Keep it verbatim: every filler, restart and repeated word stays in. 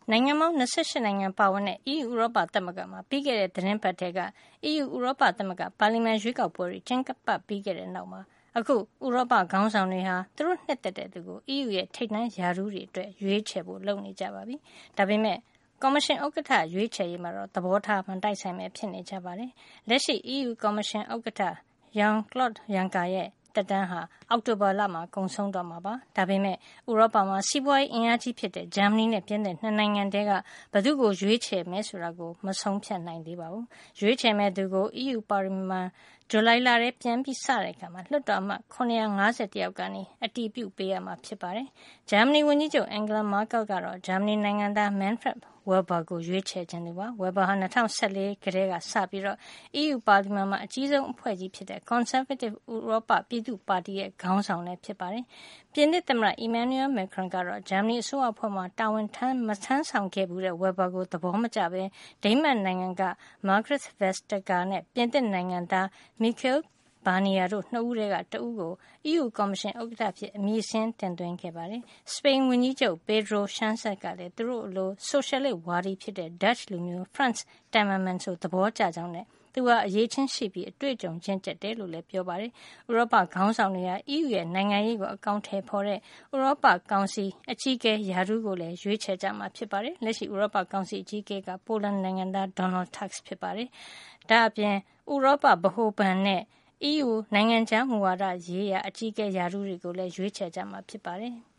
နိုင်ငံပေါင်း၂၈နိုင်ငံပါဝင်တဲ့ အီးယူဥရောပသမဂ္ဂမှာပြီးခဲ့တဲ့သီတင်းပတ်ထဲက အီးယူဥရောပသမဂ္ဂပါလီမန်ရွေးကောက်ပွဲတွေကျင်းပပြီးခဲ့တဲ့နောက်မှာအခုဥရောပခေါင်းဆောင်တွေဟာသူတို့နှစ်သက်တဲ့သူကို အီးယူရဲ့ထိပ်တန်းရာထူးတွေအတွက်ရွေးချယ်ဖို့လုပ်နေကြပါပြီ။ဒါပေမဲ့ကော်မရှင်ဥက္ကဋ္ဌရွေးချယ်ရေးမှာတော့သဘောထားမတိုက်ဆိုင်ပဲဖြစ်နေကြပါတယ်။လက်ရှိ အီးယူကော်မရှင်ဥက္ကဋ္ဌ Jean-Claude Juncker ရဲ့သက်တမ်းဟာအောက်တိုဘာလမှာကုန်ဆုံးတော့မှာပါ။ဒါပေမဲ့ဥရောပမှာစီးပွားရေးအင်အားကြီးဖြစ်တဲ့ဂျာမနီနဲ့ပြင်သစ်နှစ်နိုင်ငံတည်းကဘယ်သူကိုရွေးချယ်မယ်ဆိုတာကိုမဆုံးဖြတ်နိုင်သေးပါဘူး။ရွေးချယ်မဲ့သူကို အီးယူပါလီမန်ဇူလိုင်လထဲပြန်ပြီးစတဲ့အခါမှာလွှတ်တော်အမတ်၇၅၁ယောက်ကနေအတည်ပြုပေးရမှာဖြစ်ပါတယ်။ဂျာမနီဝန်ကြီးချုပ် Angela Merkel ကတော့ဂျာမနီနိုင်ငံသား Manfred Weber ကိုရွေးချယ်ခြင်းသူပါ။ Weber ဟာ၂၀၁၄ကတည်းကစပြီးတော့ အီးယူပါလီမန်မှာအကြီးဆုံးအဖွဲ့ကြီးဖြစ်တဲ့ Conservative ဥရောပပြည်သူ့ပါတီရဲ့ခေါင်းဆောင်လည်းဖြစ်ပါတယ်။ပြင်သစ်သမ္မတ Emmanuel Macron ကတော့ဂျာမနီအစိုးရအဖွဲ့မှာတာဝန်ထမ်းမထမ်းဆောင်ခဲ့ဘူးတဲ့ Weber ကိုသဘောမကျပဲဒိန်းမတ်နိုင်ငံက Margrethe Vestager နဲ့ပြင်သစ်နိုင်ငံသား Michel Barnier တို့နှစ်ဦးထဲကတဦးကို အီးယူကော်မရှင်ဥက္ကဋ္ဌအဖြစ်အမည်စာရင်းတင်သွင်းခဲ့ပါတယ်။စပိန်ဝန်ကြီးချုပ် Pedro Sanchez ကလည်းသူတို့လိုဆိုရှယ်လစ်ဝါဒီဖြစ်တဲ့ Dutch လူမျိုး Frans Timmermans ကိုသဘောကျကြောင်းနဲ့သူဟာအရေးချင်းရှိပြီးအတွေ့အကြုံရင့်ကျက်တယ်လို့လည်းပြောပါတယ်။ဥရောပခေါင်းဆောင်တွေဟာအီးယူရဲ့နိုင်ငံရေးကိုအကောင်ထည်ဖော်တဲ့ဥရောပကောင်စီအကြီးအကဲရာထူးကိုလည်းရွေးချယ်ကြမှာဖြစ်ပါတယ်။လက်ရှိဥရောပကောင်စီအကြီးအကဲကပိုလန်နိုင်ငံသား Donald Tusk ဖြစ်ပါတယ်။ဒါအပြင်ဥရောပဗဟိုဘဏ်နဲ့အီးယူနိုင်ငံခြားမူဝါဒရေးရာအကြီးအကဲရာထူးတွေကိုလည်းရွေးချယ်ကြမှာဖြစ်ပါတယ်။